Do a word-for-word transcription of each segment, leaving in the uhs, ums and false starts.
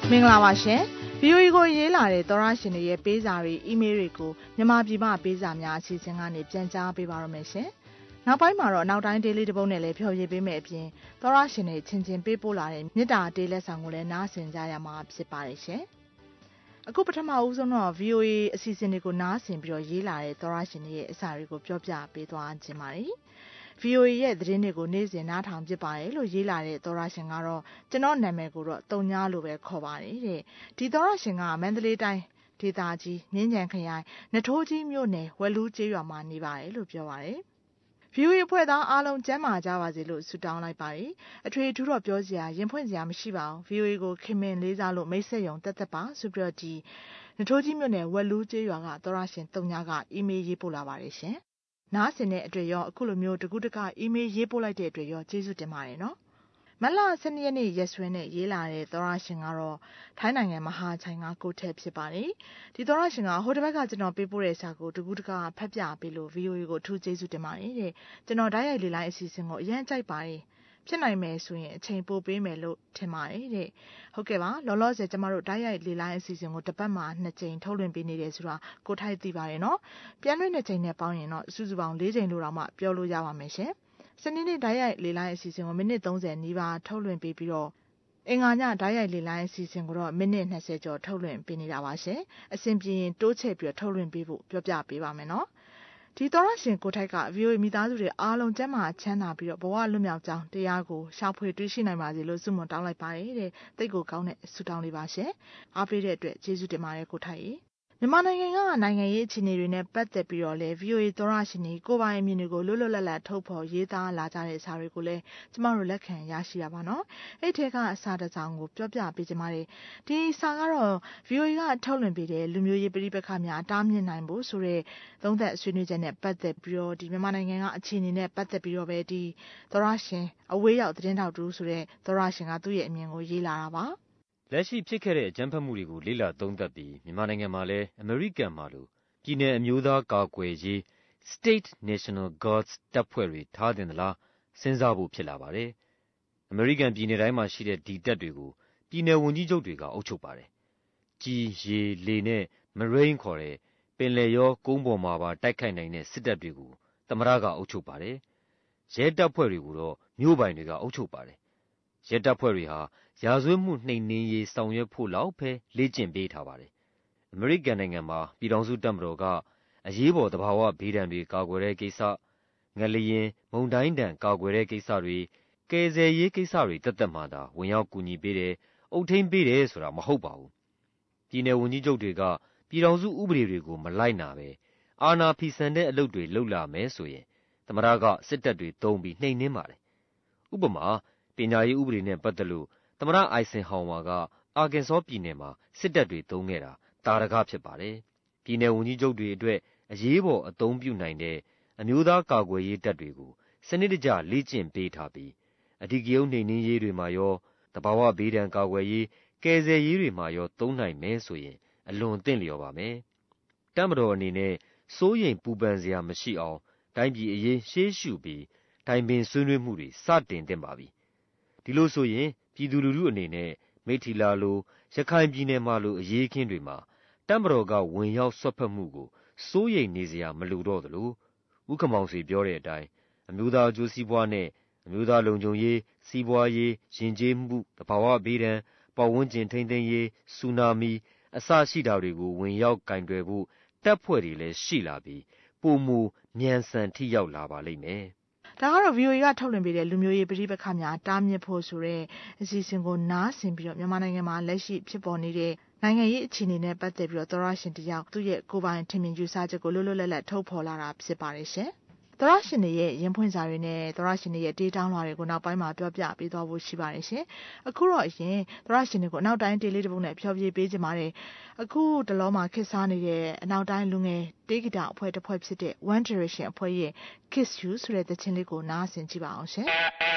မင်္ဂလာပါရှင် ဗီအိုအေ ကိုရေးလာတဲ့သောရရှင်တွေရဲ့ပေးစာတွေအီးမေးလ်တွေကိုမြန်မာပြည်မှာပေးစာများအစီအစဉ်ကနေပြန်ကြားပေးပါရမယ်ရှင်နောက်ပိုင်းမှာတော့နောက်တိုင်းဒေးလီတစ်ပုဒ်နဲ့လည်းဖျော်ဖြေပေးမယ်အပြင်သောရရှင်တွေချင်းချင်းပေးပို့လာတဲ့မေတ္တာတေးလက်ဆောင်ကိုလည်းနားဆင်ကြရမှာဖြစ်ပါတယ်ရှင်အခုပထမဦးဆုံးတော့ ဗီအိုအေ အစီအစဉ်တွေကိုနားဆင်ပြီးတော့ရေးလာတဲ့သောရရှင်တွေရဲ့အစာတွေကိုပြောပြပေးသွားခြင်းပါတယ် ဗီအိုအေ ရဲ့သတင်းတွေကိုနေ့စဉ်နားထောင်ဖြစ်ပါတယ်လို့ရေးလာတဲ့သောရရှင်ကတော့ကျွန်တော်နာမည်ကိုတော့တုံညာလို့ပဲခေါ်ပါတယ်တဲ့ဒီသောရရှင်ကမန္တလေးတိုင်းဒေသကြီးမြင်းကြံခရိုင်နထိုးကြီးမြို့နယ်ဝက်လူးကျေးရွာမှာနေပါတယ်လို့ပြောပါတယ် ဗီအိုအေ အဖွဲ့သားအားလုံးကျမ်းမာကြပါစေလို့ဆုတောင်းလိုက်ပါတယ်အထွေထူးတော့ပြောစရာရင်ဖွင့်စရာမရှိပါဘူး ဗီအိုအေ ကိုခင်မင်လေးစားလို့မိတ်ဆက်ယုံတက်တက်ပါဆိုပြီးတော့ဒီနထိုးကြီးမြို့နယ်ဝက်လူးကျေးရွာကသောရရှင်တုံညာကအီးမေးလ်ရေးပို့လာပါတယ်ရှင်နားဆင်တဲ့အတွက်ရောအခုလိုမျိုးတကူးတကအီးမေးလ်ရေးပို့လိုက်တဲ့အတွက်ရောကျေးဇူးတင်ပါတယ်နော်မလဆယ်နှစ်ရက်နေ့ရက်စွဲနဲ့ရေးလာတဲ့သောရရှင်ကတော့ထိုင်းနိုင်ငံမဟာချိုင်ကကိုထက်ဖြစ်ပါတယ်ဒီသောရရှင်ကဟိုတစ်ဘက်ကကျွန်တော်ပေးပို့တဲ့စာကိုတကူးတကဖတ်ပြပေးလို့ ဗီအိုအေ ကိုအထူးကျေးဇူးတင်ပါတယ်တဲ့ကျွန်တော်ဓာတ်ရိုက်လေးလိုင်းအစီအစဉ်ကိုအရင်ကြိုက်ပါတယ်ဖြစ်နိုင်မယ်ဆိုရင်အချိန်ပိုပေးမယ်လို့ထင်ပါတယ်တဲ့ဟုတ်ကဲ့ပါလောလောဆယ်ကျမတို့ဓာတ်ရိုက်လေးလိုင်းအစီအစဉ်ကိုတစ်ပတ်မှာနှစ်ကြိမ်ထုတ်လွှင့်ပေးနေတယ်ဆိုတာကိုထိုက်သိပါတယ်နော်ပြန်လွှင့်တဲ့ချိန်နဲ့ပေါင်းရင်တော့စုစုပေါင်းလေးကြိမ်လို့တော့မှပြောလို့ရပါမယ်ရှင်စနေနေ့ဓာတ်ရိုက်လေးလိုင်းအစီအစဉ်ကိုမိနစ်သုံးဆယ်နီးပါးထုတ်လွှင့်ပေးပြီးတော့အင်္ဂါညဓာတ်ရိုက်လေးလိုင်းအစီအစဉ်ကိုတော့မိနစ်နှစ်ဆယ်ကျော်ထုတ်လွှင့်ပေးနေတာပါရှင်အစဉ်ပြေရင်တိုးချဲ့ပြီးထုတ်လွှင့်ပေးဖို့ပြောပြပေးပါမယ်နော်ဒီသောရရှင်ကိုထိုက်က ဗီအိုအေ မိသားစုတွေအားလုံးကျမ်းမာချမ်းသာပြီးတော့ဘဝလွတ်မြောက်ကြောင်းတရားကိုရှာဖွေတွေ့ရှိနိုင်ပါစေလို့ဆုမွန်တောင်းလိုက်ပါတယ်တဲ့တိတ်ကိုကောင်းတဲ့ဆုတောင်းလေးပါရှင်အားပေးတဲ့အတွက်ကျေးဇူးတင်ပါတယ်ကိုထိုက်ရေမြန်မာနိုင်ငံကနိုင်ငံရေးအခြေအနေတွေနဲ့ပတ်သက်ပြီးတော့လဲ ဗီအိုအေ သောရရှင်တွေကိုပိုင်အမြင်တွေကိုလွတ်လွတ်လပ်လပ်ထုတ်ဖော်ရေးသားလာကြတဲ့စာတွေကိုလည်းကျမတို့လက်ခံရရှိရပါတော့အဲ့ထဲကအစာတစ်စောင်ကိုပြောပြပေးကြပါမယ်ဒီစာကတော့ ဗီအိုအေ ကထုတ်လွှင့်ပေးတဲ့လူမျိုးရေးပြည်ပခါများတားမြစ်နိုင်ဖို့ဆိုတဲ့သုံးသက်ဆွေးနွေးချက်နဲ့ပတ်သက်ပြီးတော့ဒီမြန်မာနိုင်ငံကအခြေအနေနဲ့ပတ်သက်ပြီးတော့ပဲဒီသောရရှင်အဝေးရောက်သတင်းထောက်တူဆိုတဲ့သောရရှင်ကသူ့ရဲ့အမြင်ကိုရေးလာတာပါလက်ရှိဖြစ်ခဲ့တဲ့အကြမ်းဖက်မှုတွေကိုလေ့လာသုံးသပ်ပြီးမြန်မာနိုင်ငံမှာလည်းအမေရိကန်မှာလိုပြည်내အမျိုးသားကာကွယ်ရေး State National Guards တပ်ဖွဲ့တွေထားတင်သလားစဉ်းစားဖို့ဖြစ်လာပါတယ်။အမေရိကန်ပြည်내တိုင်းမှာရှိတဲ့ဒီတပ်တွေကိုပြည်내ဝန်ကြီးချုပ်တွေကအုပ်ချုပ်ပါတယ်။ကြီးရေလေနဲ့ Marine ခေါ်တဲ့ပင်လယ်ရောကုန်းပေါ်မှာပါတိုက်ခိုက်နိုင်တဲ့စစ်တပ်တွေကိုသမ္မတကအုပ်ချုပ်ပါတယ်။ရဲတပ်ဖွဲ့တွေကိုတော့မြို့ပိုင်တွေကအုပ်ချုပ်ပါတယ်။ရဲတပ်ဖွဲ့တွေဟာရာဇဝတ်မှုနှိမ်နင်းရေးဆောင်ရွက်ဖို့လောက်ပဲလေ့ကျင့်ပေးထားပါတယ်။အမေရိကန်နိုင်ငံမှာပြည်ထောင်စုတပ်မတော်ကအရေးပေါ်သဘာဝဘေးဒဏ်တွေကာကွယ်တဲ့ကိစ္စငလျင်မုန်တိုင်းဒဏ်ကာကွယ်တဲ့ကိစ္စတွေကယ်ဆယ်ရေးကိစ္စတွေတက်တက်မှသာဝင်ရောက်ကူညီပေးတယ်အုပ်ထိန်းပေးတယ်ဆိုတာမဟုတ်ပါဘူး။ပြည်내ဝန်ကြီးချုပ်တွေကပြည်ထောင်စုဥပဒေတွေကိုမလိုက်နာပဲအာဏာဖီဆန်တဲ့အလုပ်တွေလုပ်လာမယ်ဆိုရင်သမ္မတကစစ်တပ်တွေတုံးပြီးနှိမ်နင်းပါတယ်။ဥပမာပညာရေးဥပဒေနဲ့ပတ်သက်လို့သမ္မတအိုင်ဆင်ဟောင်ဝါကအာကင်ဆောပြည်နယ်မှာစစ်တပ်တွေသုံးခဲ့တာတာရကဖြစ်ပါတယ်။ပြည်내ဝန်ကြီးချုပ်တွေအတွက်အရေးပေါ်အသုံးပြုနိုင်တဲ့အမျိုးသားကာကွယ်ရေးတပ်တွေကိုစနစ်တကျလေ့ကျင့်ပေးထားပြီးအဓိကရုဏ်းနှိမ်နင်းရေးတွေမှာရောတဘာဝဘေးဒဏ်ကာကွယ်ရေးကယ်ဆယ်ရေးတွေမှာရောသုံးနိုင်မယ်ဆိုရင်အလွန်သင့်လျော်ပါမယ်။တပ်မတော်အနေနဲ့စိုးရိမ်ပူပန်စရာမရှိအောင်တိုင်းပြည်အရေးရှေးရှုပြီးတိုင်ပင်ဆွေးနွေးမှုတွေစတင်သင့်ပါပြီ။ဒီလိုဆိုရင်ပြည်သူလူထုအနေနဲ့မိထီလာလိုရခိုင်ပြည်နယ်မှာလိုအရေးအခင်းတွေမှာတပ်မတော်ကဝင်ရောက်ဆွတ်ဖက်မှုကိုစိုးရိမ်နေစရာမလိုတော့သလိုဥက္ကမောင်စီပြောတဲ့အတိုင်းအမျိုးသားအကျိုးစီးပွားနဲ့အမျိုးသားလုံခြုံရေးစီးပွားရေးယဉ်ကျေးမှုတဘာဝဘေးဒဏ်ပတ်ဝန်းကျင်ထိန်းသိမ်းရေးဆူနာမီအစရှိတာတွေကိုဝင်ရောက်ကင်တွယ်ဖို့တပ်ဖွဲ့တွေလည်းရှိလာပြီးပုံမူမြန်ဆန်ထိရောက်လာပါလိမ့်မယ်ဒါကတော့ ဗီအိုအေ ကထုတ်လွှင့်ပေးတဲ့လူမျိုးရေးပြည်ပခါများတားမြစ်ဖို့ဆိုတဲ့အစီအစဉ်ကိုနားဆင်ပြီးတော့မြန်မာနိုင်ငံမှာလက်ရှိဖြစ်ပေါ်နေတဲ့နိုင်ငံရေးအခြေအနေနဲ့ပတ်သက်ပြီးတော့သောရရှင်တယောက်သူ့ရဲ့ကိုယ်ပိုင်ထင်မြင်ယူဆချက်ကိုလွတ်လွတ်လပ်လပ်ထုတ်ဖော်လာတာဖြစ်ပါတယ်ရှင်သောရရှင်တွေရဲ့ရင်ဖွင့်စာတွေနဲ့သောရရှင်တွေရဲ့တေးတောင်းလွှာတွေကိုနောက်ပိုင်းမှာပြောပြပေးသွားဖို့ရှိပါတယ်ရှင်အခုတော့အရင်သောရရှင်တွေကိုနောက်တိုင်းတေးလေးတစ်ပုဒ်နဲ့ဖျော်ဖြေပေးကြပါမယ်အခုတလောမှာခစ်စားနေတဲ့အနောက်တိုင်းလူငယ်တေးဂီတအဖွဲ့တစ်ဖွဲ့ဖြစ်တဲ့ One Direction အဖွဲ့ရဲ့ Kiss You ဆိုတဲ့သချင်းလေးကိုနားဆင်ကြည့်ပါအောင်ရှင်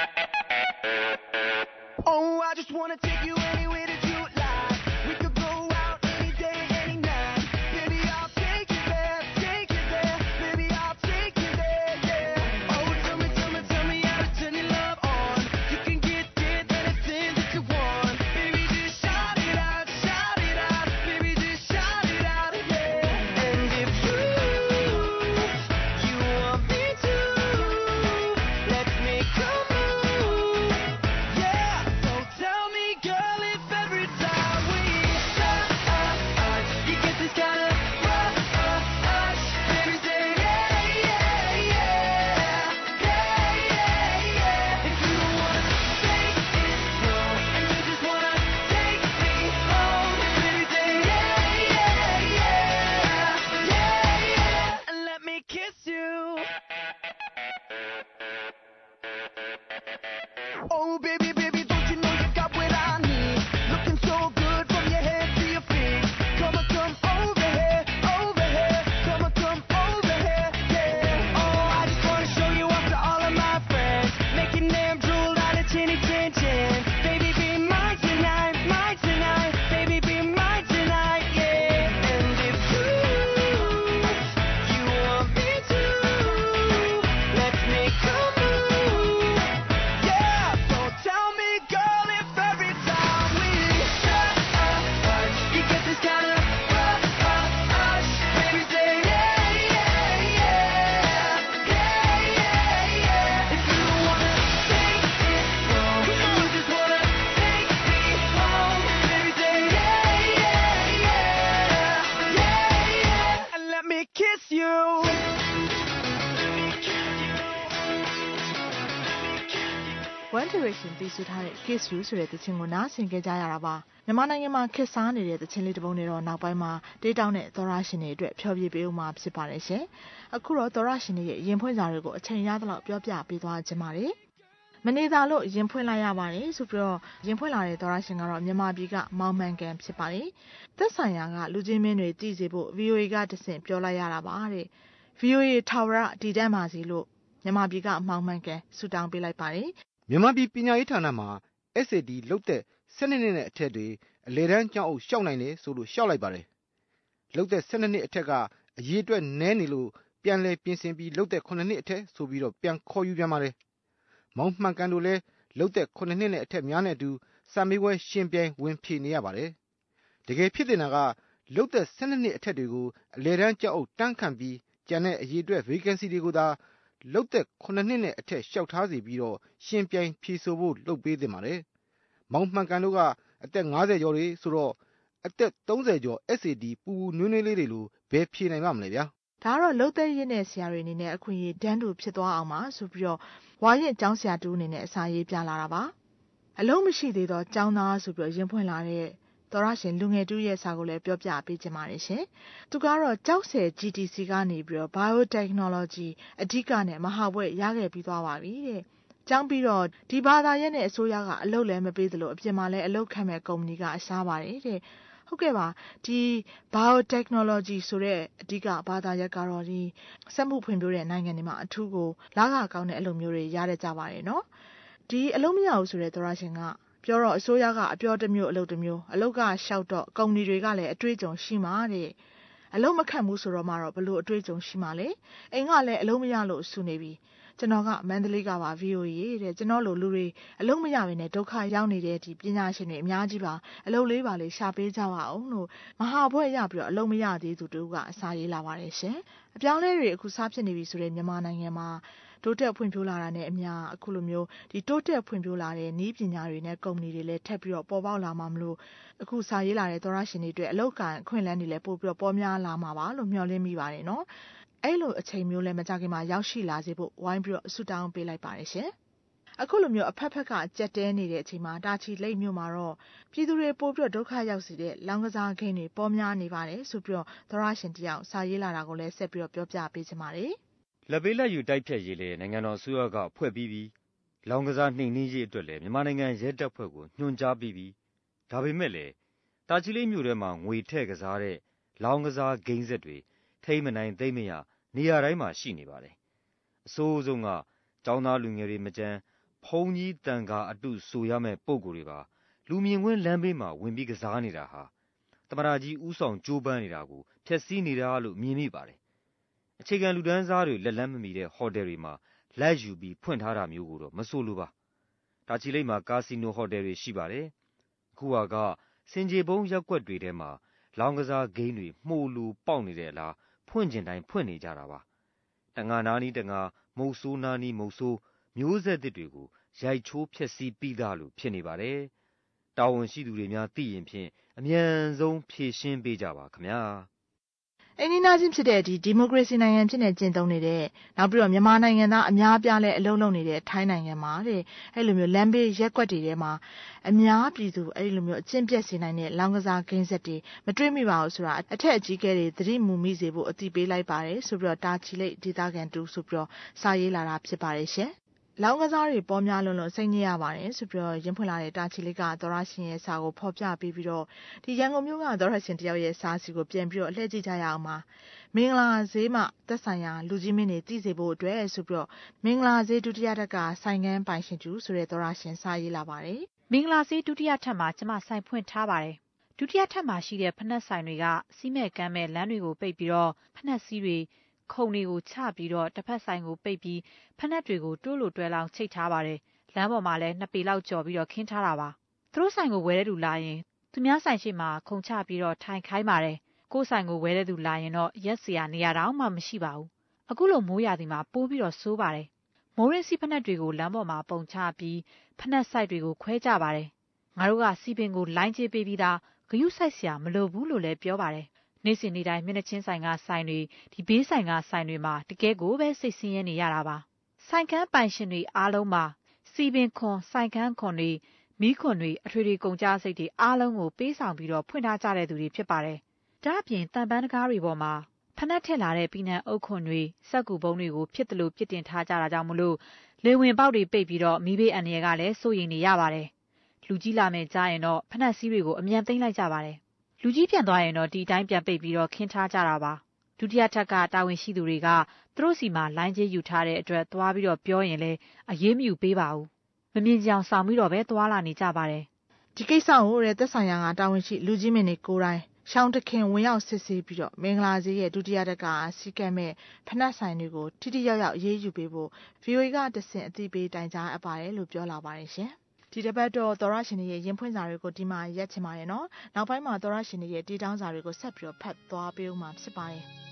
Oh I just wanna take you anywhere that you like we could go out any day any night baby I'll take you there take you there baby I'll take you there yeah oh tell me tell me tell me how to turn your love on you can get it anything that you want baby just shout it out သီးဆူထားတဲ့ Kiss You ဆိုတဲ့သချင်းကိုနားဆင်ကြကြရတာပါမြန်မာနိုင်ငံမှာခက်စားနေတဲ့သချင်းလေးတစ်ပုဒ်နဲ့တော့နောက်ပိုင်းမှာတေးတောင်းတဲ့သောရရှင်တွေအတွက်ဖျော်ဖြေပေးဦးမှာဖြစ်ပါတယ်ရှင်အခုတော့သောရရှင်တွေရဲ့ရင်ဖွင့်စာတွေကိုအချိန်ရသလောက်ပြောပြပေးသွားခြင်းပါတယ်မနေသာလို့ရင်ဖွင့်လိုက်ရပါတယ်ဆိုပြီးတော့ရင်ဖွင့်လာတဲ့သောရရှင်ကတော့မြန်မာပြည်ကမောင်မှန်ကန်ဖြစ်ပါတယ်သက်ဆိုင်ရာကလူချင်းမင်းတွေတည်စေဖို့ ဗီအိုအေ ကတဆင့်ပြောလိုက်ရတာပါတဲ့ ဗီအိုအေ ထာဝရတည်တတ်ပါစေလို့မြန်မာပြည်ကမောင်မှန်ကန်ဆုတောင်းပေးလိုက်ပါတယ်မြန်မာပြည်ပညာရေးဌာနမှာ အက်စ် အေ ဒီ လုပ်တဲ့ဆယ်နှစ်နှစ်အထက်တွေအလယ်တန်းကျောင်းအုပ်ရှောက်နိုင်တယ်ဆိုလို့ရှောက်လိုက်ပါတယ်လုပ်တဲ့ဆယ်နှစ်နှစ်အထက်ကအရေးအတွက်နည်းနေလို့ပြန်လဲပြင်ဆင်ပြီးလုပ်တဲ့ခုနှစ်နှစ်အထက်ဆိုပြီးတော့ပြန်ခေါ်ယူပြန်ပါတယ်မောင်မှန်ကန်တို့လည်းလုပ်တဲ့ခုနှစ်နှစ်နဲ့အထက်များနဲ့အတူစာမေးပွဲရှင်ပြိုင်ဝင်ဖြေနေရပါတယ်တကယ်ဖြစ်တင်တာကလုပ်တဲ့ဆယ်နှစ်နှစ်အထက်တွေကိုအလယ်တန်းကျောင်းအုပ်တန်းခန့်ပြီးကျန်တဲ့အရေးအတွက် vacancy တွေကိုသာလုပ်တဲ့ခုနှစ်နှစ်နဲ့အထက်လျှောက်ထားစီပြီးတော့ရှင်ပြိုင်ဖြေဆိုဖို့လုပ်ပေးသင့်ပါတယ်မောင်မှန်ကန်တို့ကအသက်၅၀ကျော်တွေဆိုတော့အသက်၃၀ကျော် အက်စ် အေ ဒီ ပူပူနွေးနွေးလေးတွေလိုဘယ်ဖြေနိုင်ပါမလဲဗျာဒါကတော့လှုပ်သက်ရည်နဲ့ဆရာတွေအနေနဲ့အခွင့်အရေးတန်းတူဖြစ်သွားအောင်ပါဆိုပြီးတော့ဝါရင်ကျောင်းဆရာတူအနေနဲ့အစာရေးပြလာတာပါအလုံးမရှိသေးတော့ကျောင်းသားဆိုပြီးတော့ရင်ဖွင့်လာတဲ့သောရရှင်လူငယ်တူရဲ့စာကိုလည်းပြောပြပေးချင်ပါတယ်ရှင်သူကတော့ကျောက်ဆယ် ဂျီ တီ စီ ကနေပြီးတော့ Biotechnology အဓိကနဲ့မဟာဘွဲ့ရခဲ့ပြီးသွားပါပြီတဲ့ကျောင်းပြီးတော့ဒီဘာသာရပ်နဲ့အစိုးရကအလုပ်လည်းမပေးသလိုအပြင်မှာလည်းအလုပ်ခံမဲ့ကုမ္ပဏီကအရှားပါတယ်တဲ့ဟုတ်ကဲ့ပါဒီ Biotechnology ဆိုတဲ့အဓိကဘာသာရပ်ကတော့ဒီစက်မှုဖွံ့ဖြိုးတဲ့နိုင်ငံတွေမှာအထူးကိုလာခကောင်းတဲ့အလုပ်မျိုးတွေရတဲ့ကြပါတယ်နော်ဒီအလုပ်မရဘူးဆိုတဲ့သောရရှင်ကပြောတော့အစိုးရကအပြောတစ်မျိုးအလုပ်တစ်မျိုးအလုပ်ကရှောက်တော့ကုမ္ပဏီတွေကလည်းအတွေ့အကြုံရှိမှာတဲ့အလုပ်မခန့်ဘူးဆိုတော့မှတော့ဘလို့အတွေ့အကြုံရှိမှာလဲအိမ်ကလည်းအလုပ်မရလို့ဆူနေပြီကျွန်တော်ကမန္တလေးကပါ ဗီအိုအေ တဲ့ကျွန်တော်လိုလူတွေအလုပ်မရဘဲနဲ့ဒုက္ခရောက်နေတဲ့ဒီပညာရှင်တွေအများကြီးပါအလုပ်လေးပါလေရှာပေးကြပါအောင်လို့မဟာဘွဲ့ရပြီးတော့အလုပ်မရသေးသူတို့ကအစာရေးလာပါတယ်ရှင်အပြောင်းလဲတွေအခုစားဖြစ်နေပြီဆိုတဲ့မြန်မာနိုင်ငံမှာတိုးတက်ဖွံ့ဖြိုးလာတာနဲ့အမျှအခုလိုမျိုးဒီတိုးတက်ဖွံ့ဖြိုးလာတဲ့နည်းပညာတွေနဲ့ကုမ္ပဏီတွေလည်းထပ်ပြီးတော့ပေါ်ပေါက်လာမှာမလို့အခုစာရေးလာတဲ့သောရရှင်တွေအတွက်အလုပ်ကန်အခွင့်အလမ်းတွေလည်းပို့ပြီးတော့ပေါ်များလာမှာပါလို့မျှော်လင့်မိပါတယ်နော်အဲ့လိုအချိန်မျိုးလည်းမကြခင်မှာရောက်ရှိလာစေဖို့ဝိုင်းပြီးတော့ဆုတောင်းပေးလိုက်ပါတယ်ရှင်အခုလိုမျိုးအဖက်ဖက်ကကြက်တဲနေတဲ့အချိန်မှာတာချီလိတ်မြို့မှာတော့ပြည်သူတွေပို့ပြီးတော့ဒုက္ခရောက်စေတဲ့လောင်းကစားဂိမ်းတွေပေါ်များနေပါတယ်ဆိုပြီးတော့သောရရှင်တယောက်စာရေးလာတာကိုလည်းဆက်ပြီးတော့ပြောပြပေးချင်ပါတယ်လက်ပေးလက်ယူတိုက်ဖြတ်ရေးလေနိုင်ငံတော်အစိုးရကဖွဲ့ပြီးပြီးလောင်ကစားနှိမ်နှင်းရေးအတွက်လည်းမြန်မာနိုင်ငံရဲတပ်ဖွဲ့ကိုညွှန်ကြားပြီးပြီးဒါပေမဲ့လည်းတာချီလိတ်မြို့ထဲမှာငွေထည့်ကစားတဲ့လောင်ကစားဂိမ်းဆက်တွေထိမ့်မနိုင်သိမ့်မရနေရာတိုင်းမှာရှိနေပါတယ်အစိုးအဆုံးကကျောင်းသားလူငယ်တွေမကြမ်းဖုံးကြီးတန်ခါအတုဆိုရမဲ့ပုံကိုယ်တွေပါလူမြင်ကွင်းလမ်းဘေးမှာဝင်ပြီးကစားနေတာဟာတမရာကြီးဥဆောင်ကြိုးပမ်းနေတာကိုဖျက်ဆီးနေတာလို့မြင်မိပါတယ်အခြေခံလူဒန်းစားတွေလက်လန်းမမီတဲ့ဟိုတယ်တွေမှာလက်ယူပြီးဖွင့်ထားတာမျိုးကိုတော့မဆိုလိုပါတာချီလိတ်မှာကာစီနိုဟိုတယ်တွေရှိပါတယ်အခုဟာကစင်ကြေဘုံရက်ွက်တွေထဲမှာလောင်ကစားဂိမ်းတွေမှုှလူပေါက်နေတဲ့အလားဖွင့်ကျင်တိုင်းဖွင့်နေကြတာပါတငါနာနီးတငါမုတ်ဆိုးနာနီးမုတ်ဆိုးမျိုးဆက်သစ်တွေကိုရိုက်ချိုးဖျက်ဆီးပြီးသားလို့ဖြစ်နေပါတယ်တာဝန်ရှိသူတွေများသိရင်ဖြင့်အမြန်ဆုံးဖြေရှင်းပေးကြပါခင်ဗျာအိန္ဒိယချင်းဖြစ်တဲ့ဒီဒီမိုကရေစီနိုင်ငံဖြစ်နေကျင့်သုံးနေတဲ့နောက်ပြီးတော့မြန်မာနိုင်ငံသားအများအပြားလဲအလုံးလုံးနေတဲ့ထိုင်းနိုင်ငံမှာတဲ့အဲ့လိုမျိုးလမ်းဘေးရက်ွက်တွေထဲမှာအများပြည်သူအဲ့လိုမျိုးအကျင့်ပြက်စေနိုင်တဲ့လောင်ကစားဂိမ်းဆက်တွေမတွေ့မိပါဘူးဆိုတာအထက်အကြီးကဲတွေသတိမူမိစေဖို့အသိပေးလိုက်ပါတယ်ဆိုပြီးတော့တာချီလိတ်ဒေသခံတူဆိုပြီးတော့စာရေးလာတာဖြစ်ပါတယ်ရှင်လောင်ကစားတွေပေါ်များလွန်းလွန်းစိတ်ညစ်ရပါတယ်ဆိုပြီးတော့ရင်ဖွင့်လာတဲ့တာချီလိတ်ကသောရရှင်ရဲ့စာကိုဖော်ပြပေးပြီးတော့ဒီရန်ကုန်မြို့ကသောရရှင်တယောက်ရဲ့စာစီကိုပြန်ပြီးတော့အလှည့်ကြည့်ကြရအောင်ပါမင်္ဂလာဈေးမှာသက်ဆိုင်ရာလူကြီးမင်းတွေတည်စေဖို့အတွက်ဆိုပြီးတော့မင်္ဂလာဈေးဒုတိယတက်ကဆိုင်ငန်းပိုင်ရှင်ကျူဆိုတဲ့သောရရှင်စာရေးလာပါတယ်မင်္ဂလာဈေးဒုတိယထပ်မှာကျမဆိုင်ဖွင့်ထားပါတယ်ဒုတိယထပ်မှာရှိတဲ့ဖက်နှက်ဆိုင်တွေကစီးမဲ့ကမ်းမဲ့လမ်းတွေကိုပိတ်ပြီးတော့ဖက်နှက်စီးတွေခုံတွေကိုချပြီးတော့တစ်ဖက်ဆိုင်ကိုပိတ်ပြီးဖက်နှက်တွေကိုတိုးလိုတွဲလောင်းချိတ်ထားပါတယ်လမ်းပေါ်မှာလည်းနှစ်ပေလောက်ကျော်ပြီးတော့ခင်းထားတာပါသူတို့ဆိုင်ကိုဝယ်တဲ့သူလာရင်သူများဆိုင်ရှိမှခုံချပြီးတော့ထိုင်ခိုင်းပါတယ်ကိုယ်ဆိုင်ကိုဝယ်တဲ့သူလာရင်တော့ရက်စရာနေရာတောင်မှမရှိပါဘူးအခုလိုမိုးရာသီမှာပိုးပြီးတော့ဆိုးပါတယ်မိုးရင်းစီဖက်နှက်တွေကိုလမ်းပေါ်မှာပုံချပြီးဖက်နှက်ဆိုင်တွေကိုခွဲကြပါတယ်ငါတို့ကစီပင်ကိုလိုင်းချပေးပြီးသားဂယုဆိုင်စရာမလိုဘူးလို့လည်းပြောပါတယ်နေ့စဉ်နေ့တိုင်းမျက်နှာချင်းဆိုင်ကဆိုင်တွေဒီဘေးဆိုင်ကဆိုင်တွေမှာတကယ်ကိုပဲစိတ်ဆင်းရဲနေရတာပါဆိုင်ကန်းပိုင်ရှင်တွေအားလုံးမှာစီပင်ခွန်စိုင်ခန်းခွန်တွေမိခွန်တွေအထွေထွေကုန်ကြစိတ်တွေအားလုံးကိုပေးဆောင်ပြီးတော့ဖွင့်ထားကြတဲ့သူတွေဖြစ်ပါတယ်။ဒါ့အပြင်တန်ပန်းတကားတွေပေါ်မှာဖနက်ထက်လာတဲ့ပြည်နံအုပ်ခွန်တွေစက်ကူပုံးတွေကိုဖြစ်တယ်လို့ပြစ်တင်ထားကြတာကြောင့်မလို့လေဝင်ပေါက်တွေပိတ်ပြီးတော့မိဘေးအန္တရာယ်ကလည်းစိုးရိမ်နေရပါတယ်။လူကြီးလာမယ်ကြားရင်တော့ဖနက်စည်းတွေကိုအမြန်သိမ်းလိုက်ကြပါတယ်။လူကြီးပြန်သွားရင်တော့ဒီအတိုင်းပြန်ပိတ်ပြီးတော့ခင်းထားကြတာပါ။ဒုတိယထပ်ကတာဝန်ရှိသူတွေကသူတို့စီမှာလိုင်းကျေးယူထားတဲ့အတွက်သွားပြီးတော့ပြောရင်လည်းအရေးမယူပေးပါဘူး။မမြင်ကြအောင်ဆောင်ပြီးတော့ပဲသွားလာနေကြပါတယ်။ဒီကိစ္စကိုတဲ့သက်ဆိုင်ရာကတာဝန်ရှိလူကြီးမင်းတွေကိုယ်တိုင်ရှောင်းတခင်ဝင်ရောက်စစ်ဆေးပြီးတော့မင်္ဂလာစေးရဲ့ဒုတိယတက်ကစီကံမဲ့ဖနက်ဆိုင်တွေကိုထိထိရောက်ရောက်အေးအေးယူပေးဖို့ ဗွီအိုအေ ကတဆင့်အသိပေးတိုင်ကြားအပ်ပါတယ်လို့ပြောလာပါတယ်ရှင်။ဒီတစ်ပတ်တော့သောရရှင်တွေရဲ့ရင်ဖွင့်စာတွေကိုဒီမှာရက်ချင်ပါတယ်နော်။နောက်ပိုင်းမှာသောရရှင်တွေရဲ့တီတောင်းစာတွေကိုဆက်ပြီးတော့ဖတ်သွားပေးဦးမှာဖြစ်ပါတယ်။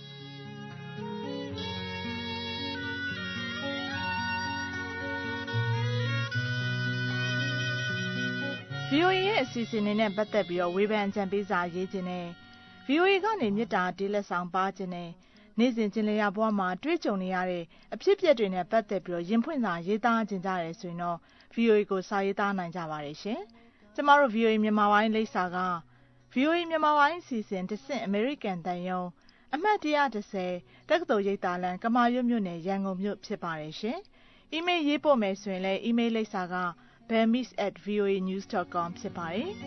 ဗွီအိုအေ ရဲ့အစီအစဉ်တွေနဲ့ပတ်သက်ပြီးတော့ဝေဖန်ကြံပေးစာရေးခြင်းနဲ့ ဗွီအိုအေ ကနေမေတ္တာတေးလက်ဆောင်ပါခြင်းနဲ့နေ့စဉ်ကျင်လည်ရဘဝမှာတွေ့ကြုံနေရတဲ့အဖြစ်အပျက်တွေနဲ့ပတ်သက်ပြီးတော့ရင်ဖွင့်စာရေးသားခြင်းကြတယ်ဆိုရင်တော့ ဗွီအိုအေ ကိုစာရေးသားနိုင်ကြပါတယ်ရှင်။ကျမတို့ ဗွီအိုအေ မြန်မာပိုင်းလိပ်စာက ဗွီအိုအေ မြန်မာပိုင်းအစီအစဉ်တစ်ဆင့်အမေရိကန်တန်ယုံအမှတ်one one zeroတက္ကသိုလ်ရိပ်သာလမ်းကမာရွတ်မြို့နယ်ရန်ကုန်မြို့ဖြစ်ပါတယ်ရှင်။အီးမေးလ်ရေးပို့မယ်ဆိုရင်လည်းအီးမေးလ်လိပ်စာကbammis at voanews dot com ဖြစ်ပါတယ်။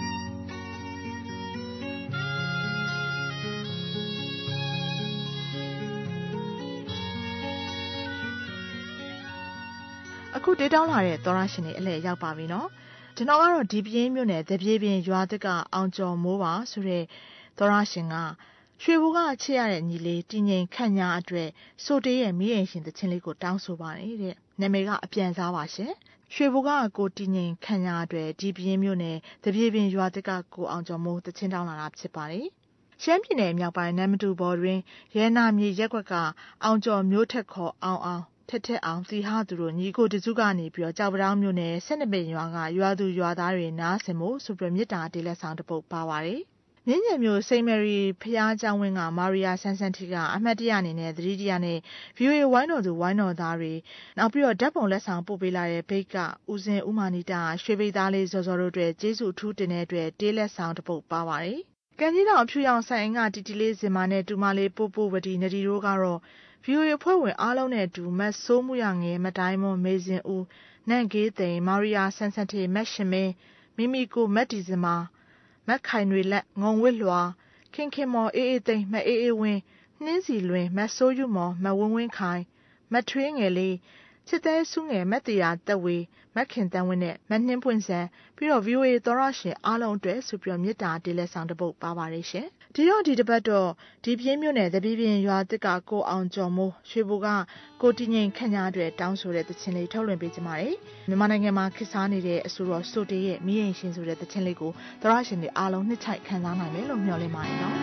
အခုတေးတောင်းလာတဲ့သောရရှင်တွေအလှည့်ရောက်ပါပြီနော်။ကျွန်တော်ကတော့ဒီပြင်းမြို့နယ်တပြေးပြင်းရွာသစ်ကအောင်ကျော်မိုးပါဆိုတဲ့သောရရှင်ကရွှေဘူကချစ်ရတဲ့ညီလေးတည်ငြိမ်ခန့်ညာအတွက်ဆိုတေးရဲ့မိရင်ရှင်သချင်းလေးကိုတောင်းဆိုပါတယ်တဲ့။နာမည်ကအပြန်စားပါရှင်။ရွှေဘူကကိုတည်ငြိမ်ခန့်ညာအတွက်ဒီပြင်းမြို့နယ်တပြေးပြင်းရွာသစ်ကကိုအောင်ကျော်မိုးသချင်းတောင်းလာတာဖြစ်ပါတယ်။ရှမ်းပြည်နယ်မြောက်ပိုင်းနမ်မတူဘော်တွင်ရဲနာမြေရက်ကွက်ကအောင်ကျော်မျိုးထက်ခေါ်အောင်အောင်ထက်ထက်အောင်စီဟာသူတို့ညီကိုတစုကနေပြီးတော့ကြောက်ပတောင်းမြို့နယ်ဆက်နှစ်ပင်ရွာကရွာသူရွာသားတွေနားဆင်မှုဆိုပြီးမြစ်တာတေးလက်ဆောင်တစ်ပုဒ်ပါပါတယ်။မြင်းကျယ်မြို့စိန့်မယ်ရီဖျားကျောင်းဝင်းကမာရီယာဆန်းဆန်းတီကအမှတ်တရအနေနဲ့သတိတရားနဲ့ ဗွီအိုအေ ဝိုင်းတော်သူဝိုင်းတော်သားတွေနောက်ပြီးတော့ဓာတ်ပုံလက်ဆောင်ပို့ပေးလာတဲ့ဘိတ်ကဦးစင်ဦးမာနီတာရွှေဘိတ်သားလေးစောစောတို့အတွက်ကျေးဇူးအထူးတင်တဲ့အတွက်တေးလက်ဆောင်တစ်ပုဒ်ပါပါတယ်။ကံကြီးတောင်အဖြူရောင်ဆိုင်အင်္ဂတီတီလေးစင်မာနဲ့တူမလေးပို့ပို့ဝတီနဒီတို့ကတော့ ဗွီအိုအေ အဖွဲ့ဝင်အားလုံးနဲ့အတူမတ်ဆိုးမှုရငယ်မတိုင်းမွန်မေစင်ဦးနန့်ကေးသိန်မာရီယာဆန်းဆန်းတီမတ်ရှင်မင်းမိမိကိုမတ်ဒီဇင်မာမတ်ခိုင်တွေလက်ငုံဝစ်လွာခင်ခင်မော်အေးအေးသိမ့်မအေးအေးဝင်းနှင်းစီလွင်မတ်ဆိုးယူမော်မဝင်းဝင်းခိုင်မထွေးငယ်လေးချစ်တဲ့ဆုငယ်မတ်တရာတက်ဝေမတ်ခင်တန်းဝင်းနဲ့မတ်နှင်းပွင့်စံပြီးတော့ ဗွီအိုအေ သောရရှင်အားလုံးအတွက်ဆိုပြီးတော့မြစ်တာတေးလက်ဆောင်တစ်ပုဒ်ပါပါတယ်ရှင်ဒီတော့ဒီတစ်ပတ်တော့ဒီပြင်းမြို့နယ်တပြင်းပြင်းရွာတစ်ကကိုအောင်ကျော်မိုးရွှေဘူကကိုတည်ငြိမ်ခန့်ညာအတွက်တောင်းဆိုတဲ့သချင်းလေးထုတ်လွှင့်ပေးကြပါမယ်မြန်မာနိုင်ငံမှာခေတ်စားနေတဲ့အဆိုတော်ဆိုတေးရဲ့မိရင်ရှင်ဆိုတဲ့သချင်းလေးကိုသောရရှင်တွေအားလုံးနှစ်ချိုက်ခံစားနိုင်မယ်လို့မျှော်လင့်ပါတယ်နော်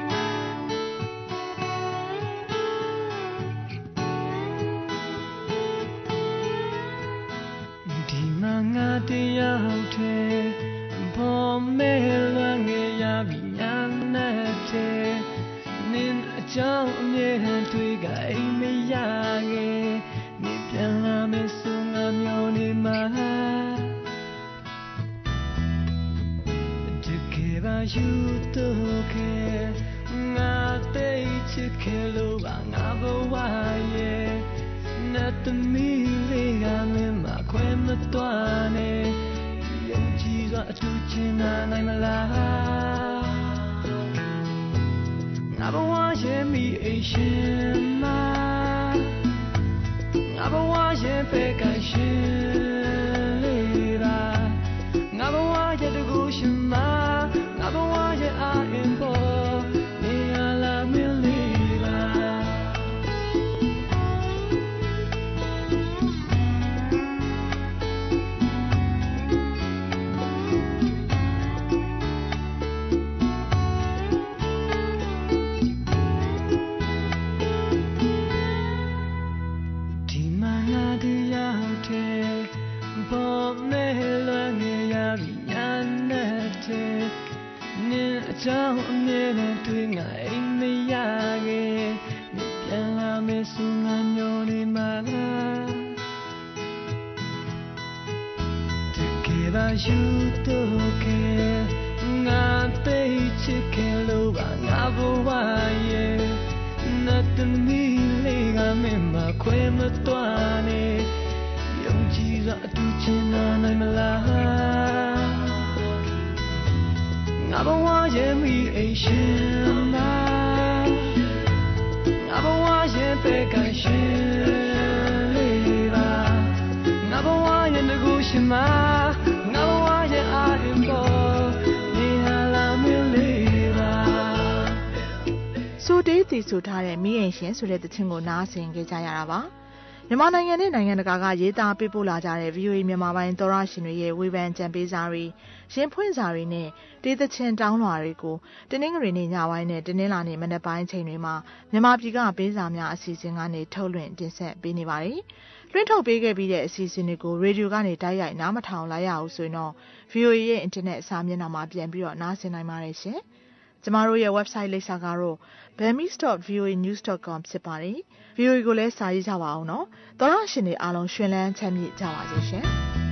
ငါတရားထဲဘောမဲလွန်ငယ်ရပြီညာနဲ့တဲ့နင်းအကြောင်းအမြဲတွေ့ကအိမ်မရငယ်နေပြန်လာမယ်ဆိုငါမျောနေမှာတကယ်ပါယူတော့ခဲငါတိတ်ချစ်ခဲလို့ပါငါဘဝရဲ့Not the me I'm my queen the twane Young Jesus to China I'm alive Never want me Asian man Never want you fake I should Never want you to go shima Never want you I am for Me I love me Don't never doing I me yage Nipyala me sunga nyoni mala ba yu to ke nga pe chike lo ba nga bo wa ye na de mi le ga me ma khwe ma twa ne yong ji ra tu chin na nai ma la nga bo wa ye mi ai shin ma nga bo wa ye pe ka shin le ba nga bo wa ye na gu shin ma nga bo wa ye a in bo ni ha la mi le ba ဆိုတေးတီဆိုထားတဲ့မိရင်ရှင်ဆိုတဲ့သချင်းကိုနားဆင်ကြကြရတာပါမြန်မာနိုင်ငံနဲ့နိုင်ငံတကာကရေးသားပေးပို့လာကြတဲ့ ဗွီအိုအေ မြန်မာပိုင်းသောရရှင်တွေရဲ့ဝေဖန်ကြံပေးစာတွေရင်ဖွင့်စာတွေနဲ့တေးသချင်းတောင်းလွှာတွေကိုတင်းနှင်းငရီနေ့ညပိုင်းနဲ့တင်းနှင်းလာနေ့မနက်ပိုင်းချိန်တွေမှာမြန်မာပြည်ကပေးစာများအစီအစဉ်ကနေထုတ်လွှင့်တင်ဆက်ပေးနေပါတယ်။လွှင့်ထုတ်ပေးခဲ့ပြီးတဲ့အစီအစဉ်တွေကိုရေဒီယိုကနေတိုက်ရိုက်နားမထောင်လိုက်ရအောင်ဆိုရင်တော့ ဗွီအိုအေ ရဲ့အင်တာနက်စာမျက်နှာမှာပြန်ပြီးတော့နားဆင်နိုင်ပါတယ်ရှင်။ကျမတို့ရဲ့ website လိပ်စာကတော့ burmese dot v o a news dot com ဖြစ်ပါတယ်။ ဗွီအိုအေ ကိုလည်းစာရေးကြပါအောင်နော်။သောရရှင်တွေအားလုံးရှင်လန်းချမ်းမြေ့ကြပါစေရှင်။